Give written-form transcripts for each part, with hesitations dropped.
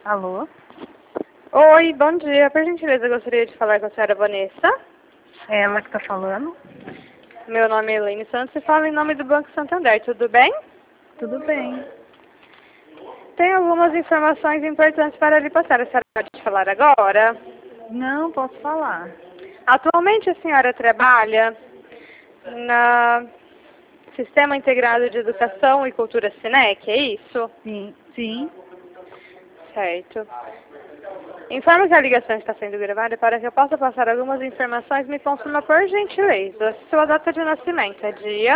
Alô? Oi, bom dia. Por gentileza, eu gostaria de falar com a senhora Vanessa. É ela que está falando? Meu nome é Elaine Santos e falo em nome do Banco Santander, tudo bem? Tudo bem. Tenho algumas informações importantes para lhe passar. A senhora pode falar agora? Não, posso falar. Atualmente a senhora trabalha na Sistema Integrado de Educação e Cultura SINEC, é isso? Sim, sim. Certo. Informo que a ligação está sendo gravada para que eu possa passar algumas informações. Me confirma por gentileza. Sua data de nascimento é dia?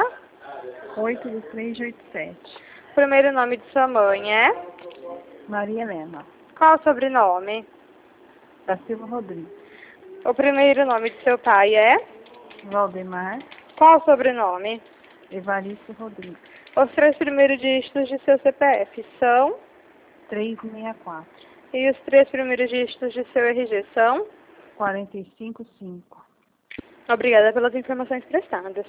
8/3/87. Primeiro nome de sua mãe é? Maria Helena. Qual o sobrenome? Da Silva Rodrigues. O primeiro nome de seu pai é? Valdemar Qual o sobrenome? Evaristo Rodrigues. Os três primeiros dígitos de seu CPF são? 364. E os três primeiros dígitos de seu RG são? 455. Obrigada pelas informações prestadas.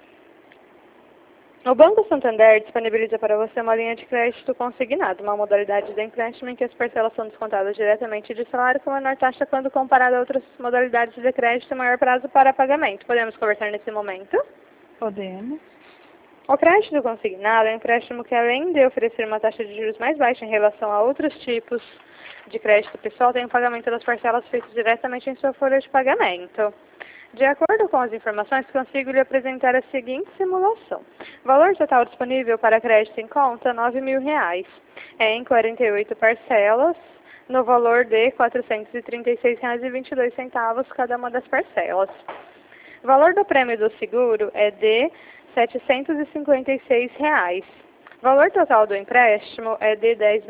O Banco Santander disponibiliza para você uma linha de crédito consignado, uma modalidade de empréstimo em que as parcelas são descontadas diretamente de salário com menor taxa quando comparado a outras modalidades de crédito e maior prazo para pagamento. Podemos conversar nesse momento? Podemos? O crédito consignado é um empréstimo que, além de oferecer uma taxa de juros mais baixa em relação a outros tipos de crédito pessoal, tem o pagamento das parcelas feito diretamente em sua folha de pagamento. De acordo com as informações, consigo lhe apresentar a seguinte simulação. Valor total disponível para crédito em conta, R$ 9.000. É em 48 parcelas, no valor de R$ 436,22 cada uma das parcelas. O valor do prêmio do seguro é de R$ 756. O valor total do empréstimo é de R$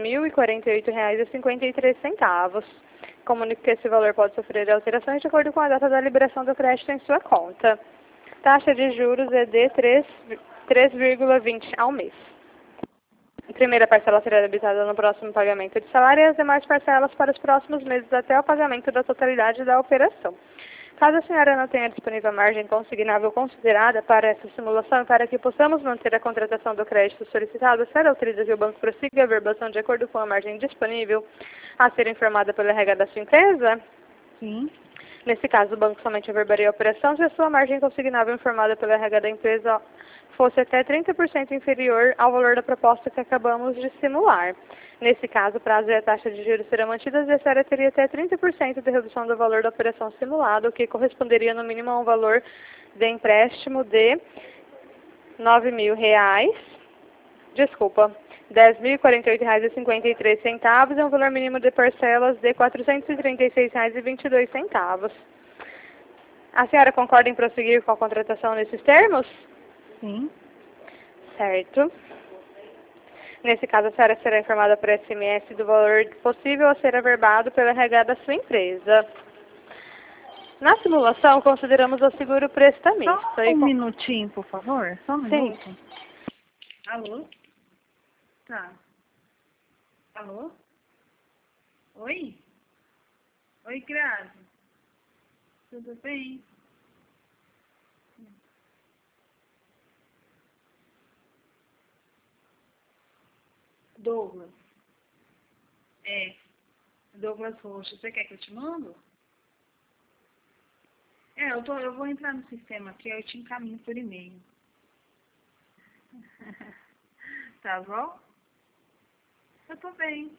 10.048,53. Comunico que esse valor pode sofrer alterações de acordo com a data da liberação do crédito em sua conta. Taxa de juros é de 3,20 ao mês. A primeira parcela será debitada no próximo pagamento de salário e as demais parcelas para os próximos meses até o pagamento da totalidade da operação. Caso a senhora não tenha disponível a margem consignável considerada para essa simulação e para que possamos manter a contratação do crédito solicitado, a senhora autoriza que o banco prossiga a verbação de acordo com a margem disponível a ser informada pelo RH da sua empresa? Sim. Nesse caso, o banco somente averbaria a operação se a sua margem consignável informada pelo RH da empresa fosse até 30% inferior ao valor da proposta que acabamos de simular. Nesse caso, o prazo e a taxa de juros serão mantidas e a senhora teria até 30% de redução do valor da operação simulada, o que corresponderia no mínimo a um valor de empréstimo de R$ 9.000. Desculpa, R$ 10.048,53 e um valor mínimo de parcelas de R$ 436,22. A senhora concorda em prosseguir com a contratação nesses termos? Sim. Certo. Nesse caso, a senhora será informada por SMS do valor possível a ser averbado pelo RH da sua empresa. Na simulação, consideramos o seguro prestamista. Só um minutinho, por favor. Só um Sim. minuto. Alô? Tá. Alô? Oi? Oi, Grazi. Tudo bem? Douglas. É. Douglas Rocha. Você quer que eu te mando? É, eu vou entrar no sistema aqui, eu te encaminho por e-mail. Tá bom? Eu tô bem.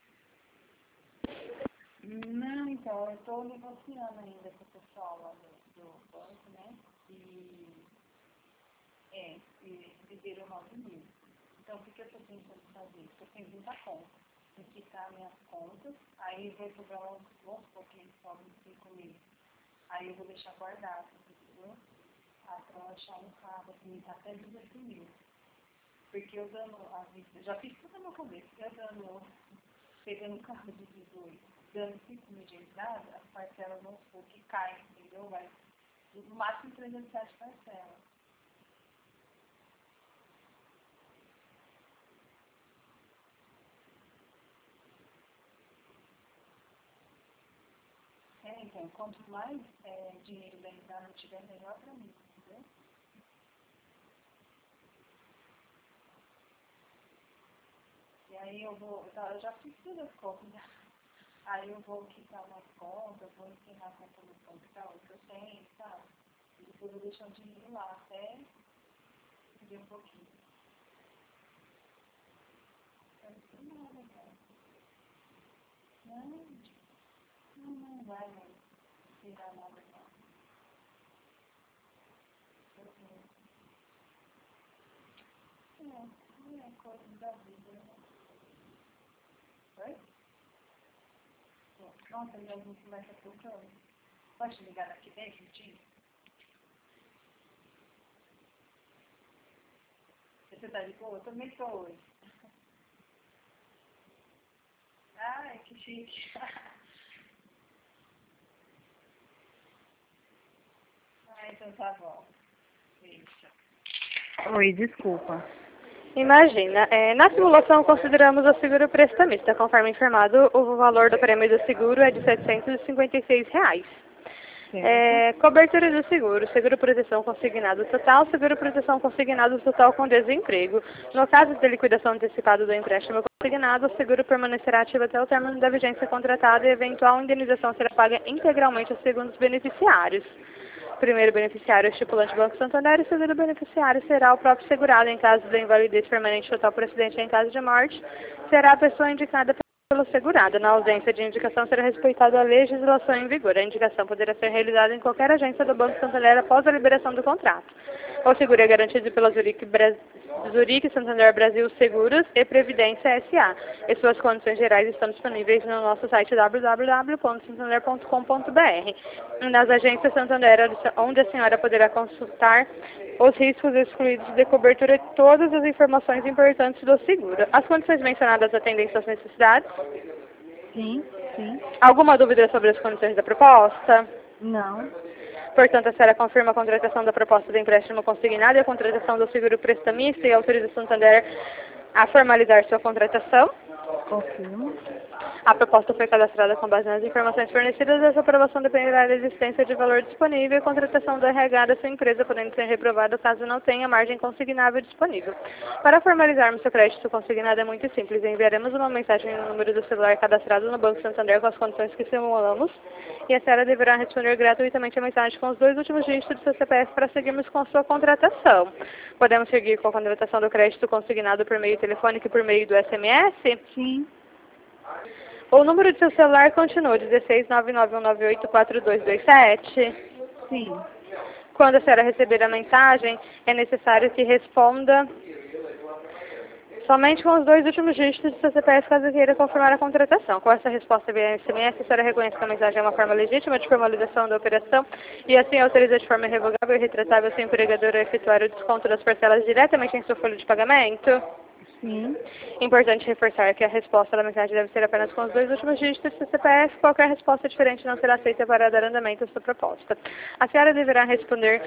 Não, então, eu tô negociando ainda com o pessoal lá do banco, né? E pediram 9.000. Então, o que eu tô pensando em fazer? Eu tenho muita conta. Tem que quitar minhas contas, aí vai sobrar vamos supor que eles sobram 5.000. Aí eu vou deixar guardado, entendeu? Até eu achar um carro, assim, até 18.000. Porque eu dando a vista, já fiz tudo na minha cabeça, pegando um carro de 18, dando 5.000 de entrada, as parcelas vão supor que caem, entendeu? Vai no máximo 307 parcelas. Então, quanto mais dinheiro da entrada tiver, melhor para mim, entendeu? E aí eu já fiz todas as contas, Aí eu vou quitar umas contas, vou encerrar a conta no banco que eu tenho, sabe? E depois eu deixo o dinheiro lá até pedir um pouquinho. Não vai tirar nada não. É coisa da vida, né? Oi? Nossa, minha gente vai estar tocando. Pode ligar daqui 10 minutinhos? Você tá de boa? Eu também tô hoje. Ai, que chique. Ah, então tá bom. Beijo. Oi, desculpa. Imagina, na simulação consideramos o seguro prestamista. Conforme informado, o valor do prêmio do seguro é de R$ 756. Cobertura do seguro, seguro proteção consignado total, seguro proteção consignado total com desemprego. No caso de liquidação antecipada do empréstimo consignado, o seguro permanecerá ativo até o término da vigência contratada e eventual indenização será paga integralmente aos segundos beneficiários. Primeiro beneficiário é o estipulante Banco Santander e o segundo beneficiário será o próprio segurado em caso de invalidez permanente total por acidente e em caso de morte, será a pessoa indicada pelo segurado. Na ausência de indicação, será respeitada a legislação em vigor. A indicação poderá ser realizada em qualquer agência do Banco Santander após a liberação do contrato. O seguro é garantido pela Zurique Santander Brasil Seguros e Previdência S.A. E suas condições gerais estão disponíveis no nosso site www.santander.com.br. Nas agências Santander, onde a senhora poderá consultar os riscos excluídos de cobertura e todas as informações importantes do seguro. As condições mencionadas atendem suas necessidades? Sim, sim. Alguma dúvida sobre as condições da proposta? Não. Portanto, a senhora confirma a contratação da proposta de empréstimo consignado e a contratação do seguro prestamista e autoriza o Santander a formalizar sua contratação? Confirmo. A proposta foi cadastrada com base nas informações fornecidas e a sua aprovação dependerá da existência de valor disponível e a contratação do RH da sua empresa, podendo ser reprovada caso não tenha margem consignável disponível. Para formalizarmos seu crédito consignado é muito simples. Enviaremos uma mensagem no número do celular cadastrado no Banco Santander com as condições que simulamos e a senhora deverá responder gratuitamente a mensagem com os 2 últimos dígitos do seu CPF para seguirmos com sua contratação. Podemos seguir com a contratação do crédito consignado por meio telefônico e por meio do SMS? Sim. O número de seu celular continua 16991984227? Sim. Quando a senhora receber a mensagem, é necessário que responda somente com os 2 últimos dígitos do seu CPF caso queira confirmar a contratação. Com essa resposta via SMS, a senhora reconhece que a mensagem é uma forma legítima de formalização da operação e assim autoriza de forma irrevogável e retratável seu empregador a efetuar o desconto das parcelas diretamente em sua folha de pagamento? Sim. Importante reforçar que a resposta da mensagem deve ser apenas com os 2 últimos dígitos do CPF. Qualquer resposta diferente não será aceita para dar andamento à sua proposta. A senhora deverá responder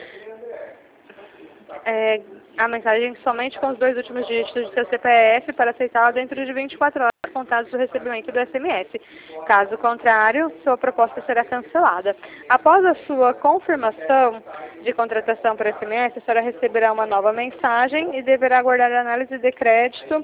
a mensagem somente com os 2 últimos dígitos do seu CPF para aceitá-la dentro de 24 horas contados do recebimento do SMS. Caso contrário, sua proposta será cancelada. Após a sua confirmação de contratação por SMS, a senhora receberá uma nova mensagem e deverá aguardar a análise de crédito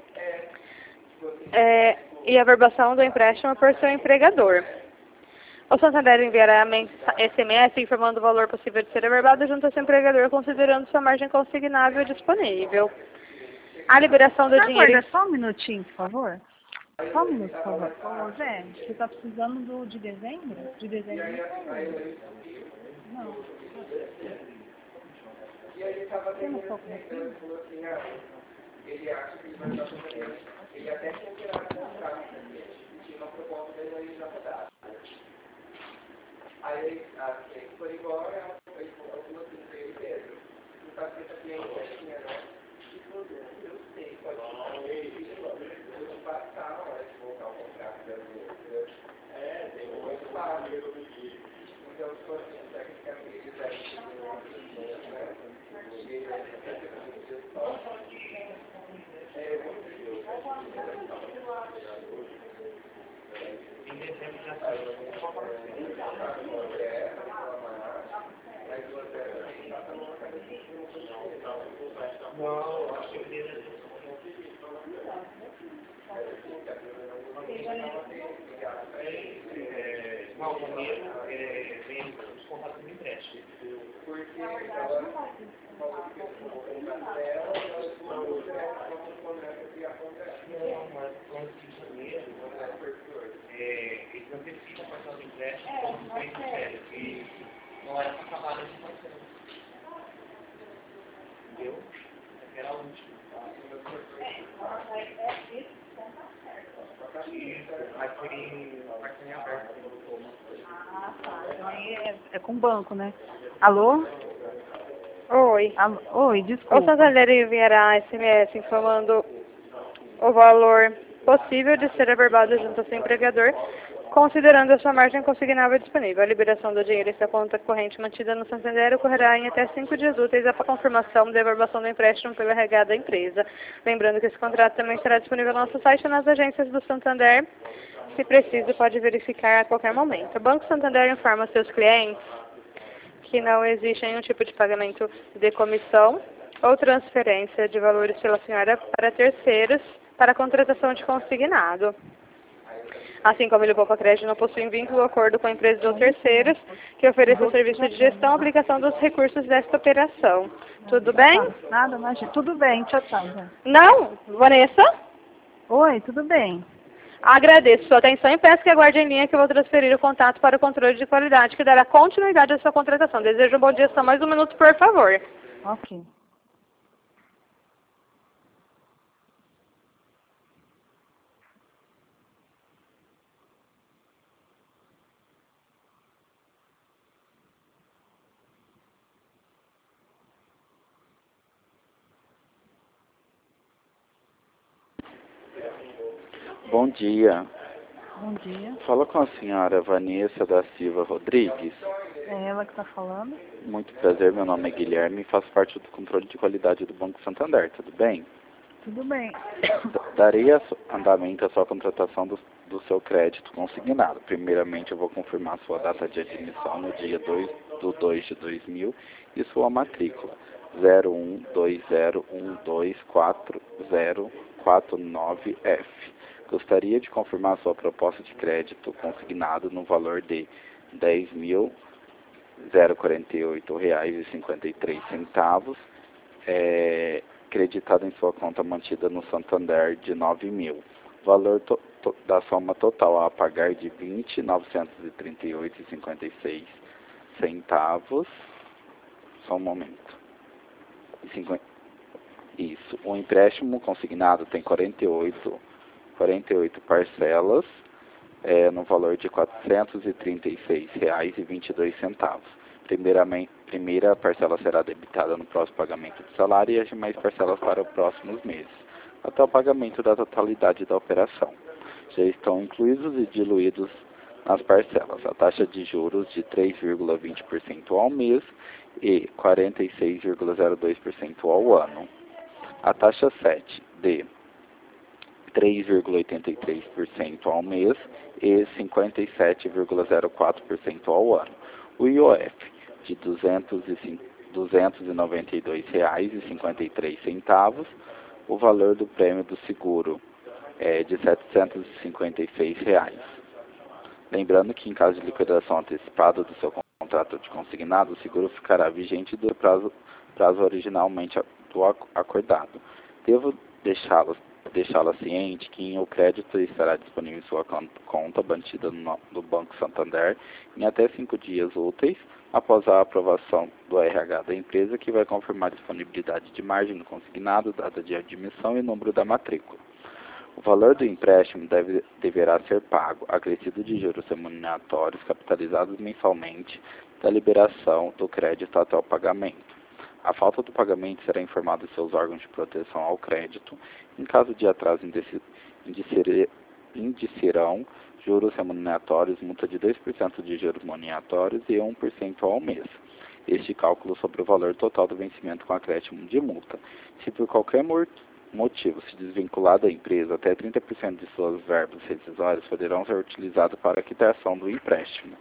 e a verbação do empréstimo por seu empregador. O Santander enviará SMS informando o valor possível de ser averbado junto ao seu empregador, considerando sua margem consignável disponível. A liberação do dinheiro... Aguarda só um minutinho, por favor. Só um minuto, por favor. Ô, Zé, você está precisando de dezembro? De dezembro não. Você não ficou com aquilo? Ele acha que vai dar para ele até tinha tirado o contrato, tinha uma proposta dele já rodada. Aí ele foi embora, ela foi algumas vezes para ele mesmo. Não sabe se essa cliente tinha, né? Eu sei, pode eu passar na hora de voltar o contrato da empresa. Tem muito fácil. Então, se for assim, tecnicamente, ele vai Não, primeiro vem descontado do empréstimo. Porque ela falou que eu vou comprar dela, ela não começa a criar contrato. Não, mas quando de janeiro, eles antecipam a parcela do empréstimo como 3 de férias, e não era para acabar nessa parcela. Entendeu? Era a última. Mas foi parceria aberta. Então aí é com o banco, né? Alô? Oi. Alô? Oi, O desculpa. Santander enviará SMS informando o valor possível de ser averbado junto ao seu empregador, considerando a sua margem consignável disponível. A liberação do dinheiro em sua conta corrente mantida no Santander ocorrerá em até 5 dias úteis após a confirmação da averbação do empréstimo pelo RH da empresa. Lembrando que esse contrato também estará disponível no nosso site e nas agências do Santander. Se preciso, pode verificar a qualquer momento. O Banco Santander informa seus clientes que não existe nenhum tipo de pagamento de comissão ou transferência de valores pela senhora para terceiros para a contratação de consignado. Assim como ele poupa crédito não possui vínculo ou acordo com empresas ou terceiros que ofereçam serviço de gestão ou aplicação dos recursos desta operação. Tudo bem? Nada, imagina. Tudo bem, tchau, tchau. Não? Vanessa? Oi, tudo bem. Agradeço sua atenção e peço que aguarde em linha que eu vou transferir o contato para o controle de qualidade que dará continuidade à sua contratação. Desejo um bom dia, só mais um minuto, por favor. Ok. Bom dia. Bom dia. Fala com a senhora Vanessa da Silva Rodrigues. É ela que está falando? Muito prazer, meu nome é Guilherme e faço parte do controle de qualidade do Banco Santander, tudo bem? Tudo bem. Darei andamento à sua contratação do seu crédito consignado. Primeiramente, eu vou confirmar sua data de admissão no dia 2 de 2000 e sua matrícula 0120124049F. Gostaria de confirmar sua proposta de crédito consignado no valor de R$10.048,53, creditado em sua conta mantida no Santander de 9.000. Valor da soma total a pagar de R$20.938,56. Só um momento. Isso. O empréstimo consignado tem 48 parcelas, no valor de R$436,22. Primeira parcela será debitada no próximo pagamento do salário e as demais parcelas para os próximos meses, até o pagamento da totalidade da operação. Já estão incluídos e diluídos nas parcelas a taxa de juros de 3,20% ao mês e 46,02% ao ano. A taxa 7 de 3,83% ao mês e 57,04% ao ano. O IOF de R$292,53. O valor do prêmio do seguro é de R$756. Lembrando que em caso de liquidação antecipada do seu contrato de consignado, o seguro ficará vigente do prazo originalmente acordado. Devo deixá-la ciente que o crédito estará disponível em sua conta mantida no Banco Santander em até 5 dias úteis após a aprovação do RH da empresa, que vai confirmar a disponibilidade de margem no consignado, data de admissão e número da matrícula. O valor do empréstimo deverá ser pago, acrescido de juros remuneratórios capitalizados mensalmente da liberação do crédito até o pagamento. A falta do pagamento será informado aos seus órgãos de proteção ao crédito. Em caso de atraso, indicerão juros remuneratórios, multa de 2% de juros remuneratórios e 1% ao mês. Este cálculo sobre o valor total do vencimento com acréscimo de multa. Se por qualquer motivo se desvincular da empresa, até 30% de suas verbas rescisórias poderão ser utilizadas para a quitação do empréstimo.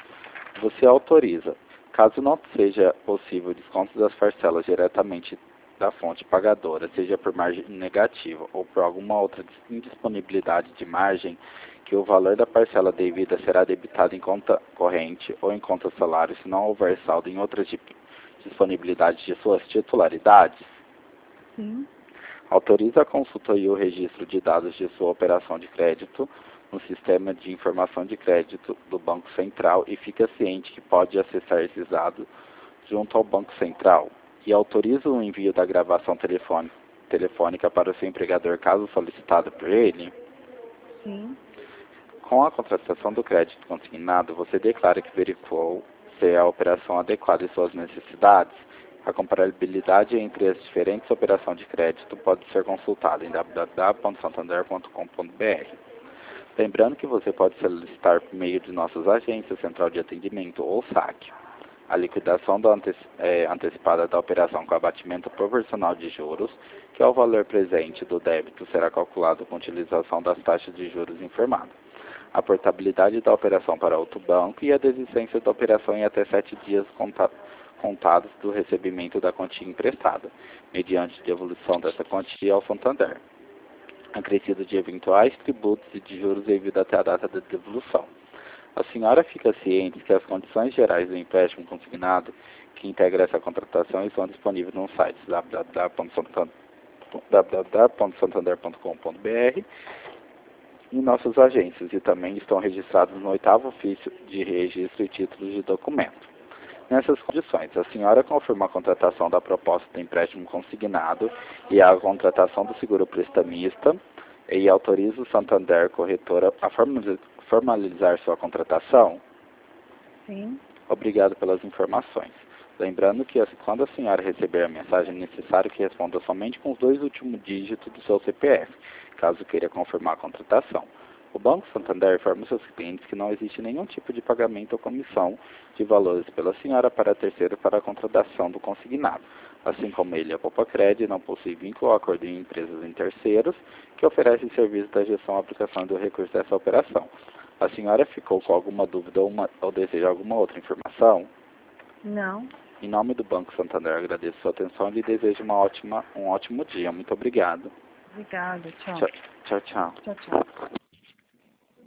Você autoriza. Caso não seja possível desconto das parcelas diretamente da fonte pagadora, seja por margem negativa ou por alguma outra indisponibilidade de margem, que o valor da parcela devida será debitado em conta corrente ou em conta salário, se não houver saldo em outras disponibilidades de suas titularidades? Sim. Autoriza a consulta e o registro de dados de sua operação de crédito no Sistema de Informação de Crédito do Banco Central e fica ciente que pode acessar esses dados junto ao Banco Central. E autoriza o envio da gravação telefônica para o seu empregador caso solicitado por ele? Sim. Com a contratação do crédito consignado, você declara que verificou se a operação adequada às suas necessidades. A comparabilidade entre as diferentes operações de crédito pode ser consultada em www.santander.com.br. Lembrando que você pode solicitar por meio de nossas agências, Central de Atendimento ou SAC. A liquidação antecipada da operação com abatimento proporcional de juros, que é o valor presente do débito, será calculado com utilização das taxas de juros informadas. A portabilidade da operação para outro banco e a desistência da operação em até 7 dias contados do recebimento da quantia emprestada, mediante devolução dessa quantia ao Santander, acrescido de eventuais tributos e de juros devido até a data da devolução. A senhora fica ciente que as condições gerais do empréstimo consignado que integra essa contratação estão disponíveis no site www.santander.com.br em nossas agências e também estão registrados no 8º ofício de registro e títulos de documento. Nessas condições, a senhora confirma a contratação da proposta de empréstimo consignado e a contratação do seguro prestamista e autoriza o Santander Corretora a formalizar sua contratação? Sim. Obrigado pelas informações. Lembrando que quando a senhora receber a mensagem, é necessário que responda somente com os 2 últimos dígitos do seu CPF, caso queira confirmar a contratação. O Banco Santander informa seus clientes que não existe nenhum tipo de pagamento ou comissão de valores pela senhora para terceiro para a contratação do consignado, assim como ele, a Popacred, não possui vínculo ou acordo em empresas em terceiros que oferecem serviços da gestão, aplicação do recurso dessa operação. A senhora ficou com alguma dúvida ou deseja alguma outra informação? Não. Em nome do Banco Santander, agradeço sua atenção e lhe desejo um ótimo dia. Muito obrigado. Obrigada. Tchau. Tchau, tchau. Tchau, tchau.